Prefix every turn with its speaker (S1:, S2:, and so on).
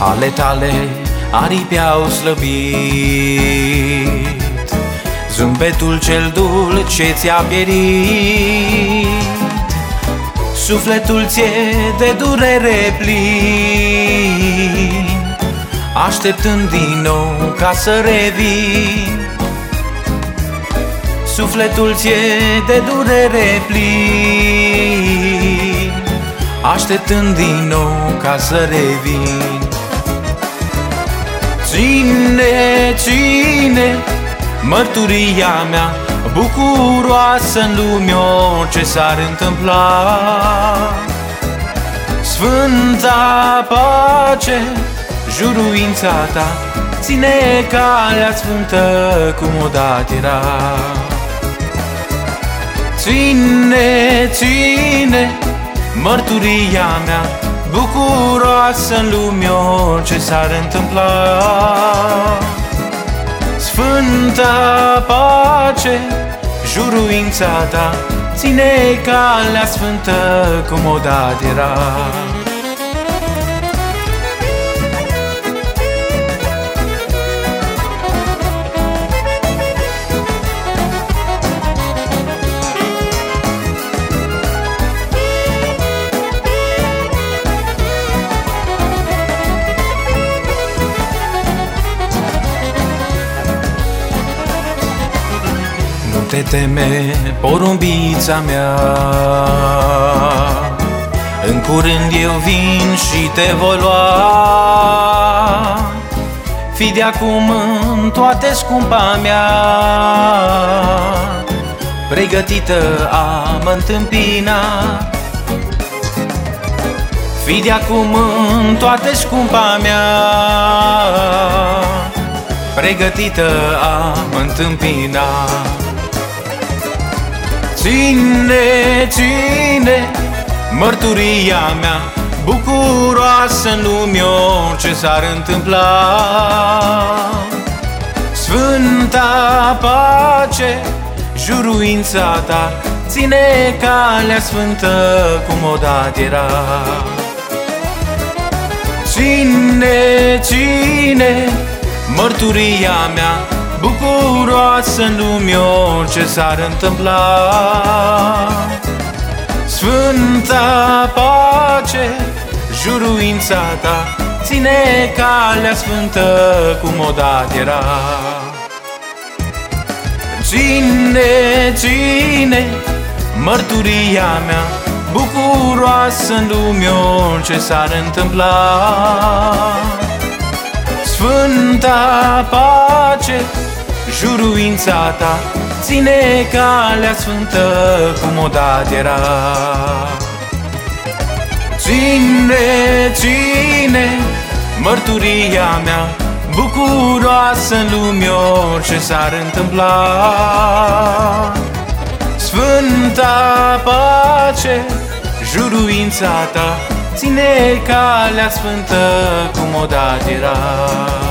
S1: ale tale aripi au slăbit, zâmbetul cel dulce ți-a pierit, sufletul ți-e de durere plin, așteptând din nou ca să revii. Sufletul ți-e de durere plin, așteptând din nou ca să revin. Ține, ține mărturia mea bucuroasă în lume, orice s-ar întâmpla. Sfânta pace, juruința ta, ține calea sfântă cum odată era. Ține, ține mărturia mea bucuroasă în lume, orice s-ar întâmpla. Sfânta pace, juruința ta, ține calea sfântă cum odată era. Nu te teme, porumbița mea, în curând eu vin și te voi lua. Fii de acum în toate, scumpa mea, pregătită a mă întâmpina. Fii de acum în toate, scumpa mea, pregătită a mă întâmpina. Ține, ține mărturia mea bucuroasă în lume, orice s-ar întâmpla. Sfânta pace, juruința ta, ține calea sfântă cum odată era. Ține, ține mărturia mea bucuroasă în lume, orice s-ar întâmpla. Sfânta pace, juruința ta, ține calea sfântă cum odată era. Ține, ține mărturia mea bucuroasă în lume, orice s-ar întâmpla. Sfânta pace, juruința ta, ține calea sfântă cum odată era. Ține, ține mărturia mea bucuroasă în lume, orice s-ar întâmpla. Sfânta pace, juruința ta, ține calea sfântă cum odată era.